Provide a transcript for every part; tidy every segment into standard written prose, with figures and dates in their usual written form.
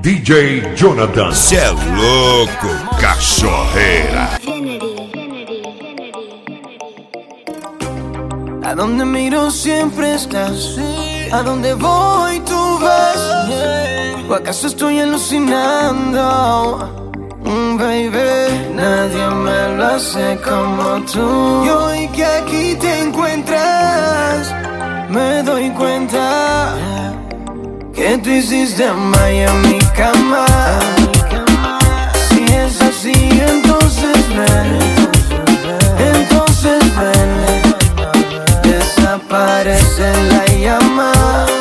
DJ Jonathan. Cê é louco, cachorreira. A donde miro siempre estás, a donde voy tú vas. ¿O acaso estoy alucinando? Baby, nadie me lo hace como tú. Y hoy que aquí te encuentras, me doy cuenta que tú hiciste magia en mi cama. Si es así, entonces ven, desaparece la llama.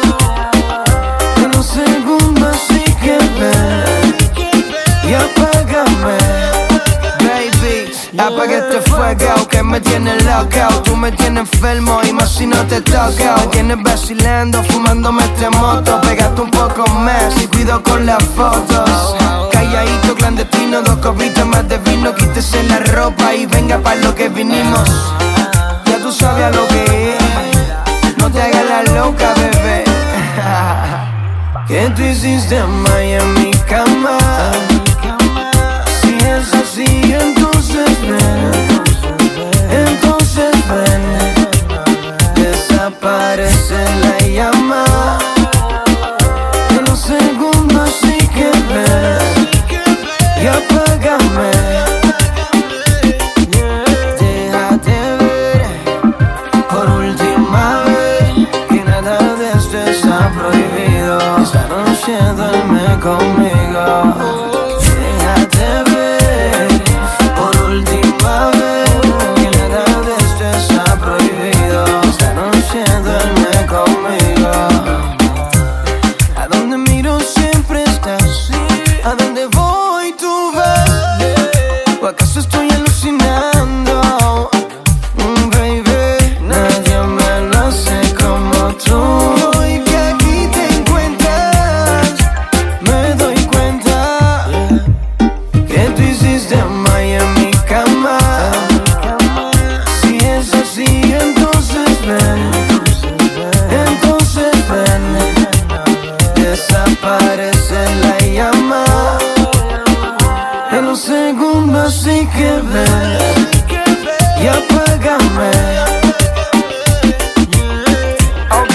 En un segundo así que ven y apágame. Baby, apaga este fuego que me tiene loco. Tú me tienes enfermo y más si no te toco. Me tienes vacilando, fumándome este moto. Pégate un poco más y cuido con las fotos. Calladito, clandestino, 2 copitas más de vino. Quítese la ropa y venga pa' lo que vinimos. Ya tú sabes a lo que es, no te hagas la loca, bebé. Que tú hiciste magia en mi cama. Si es así, entonces ven, desaparece la llama. En un segundo así que ven y apágame. Déjate ver por última vez que nada de esto está prohibido. Esta noche duerme conmigo. Déjate ver por última vez que nada de esto está prohibido. Esta noche duerme conmigo. A donde miro siempre estás, a donde voy tú vas. ¿O acaso estoy alucinando? Baby, nadie me lo hace como tú. Hoy que aquí te encuentras, me doy cuenta que tú hiciste magia en mi cama. Si es así, entonces ven, desaparece la llama. En un segundo así que ven y apágame. Ok,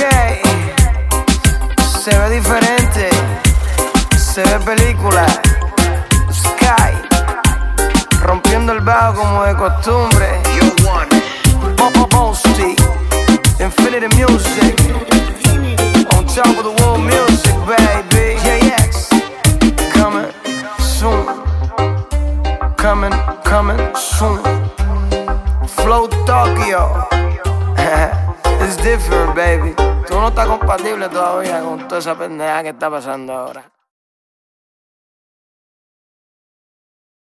se ve diferente, se ve película. Sky, rompiendo el bajo como de costumbre. Posty, Infinity Music, on top of the world music, baby. JX, coming soon, coming soon. Flow Tokyo, it's different, baby. Tú no estás compatible todavía con toda esa pendeja que está pasando ahora.